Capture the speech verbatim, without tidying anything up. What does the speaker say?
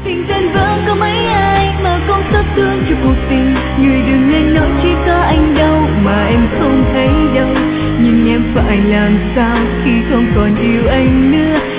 Tình tan vỡ có mấy ai mà không xót thương cho cuộc tình. Người đừng nên nói chỉ có anh đâu mà em không thấy đâu. Nhưng em phải làm sao khi không còn yêu anh nữa.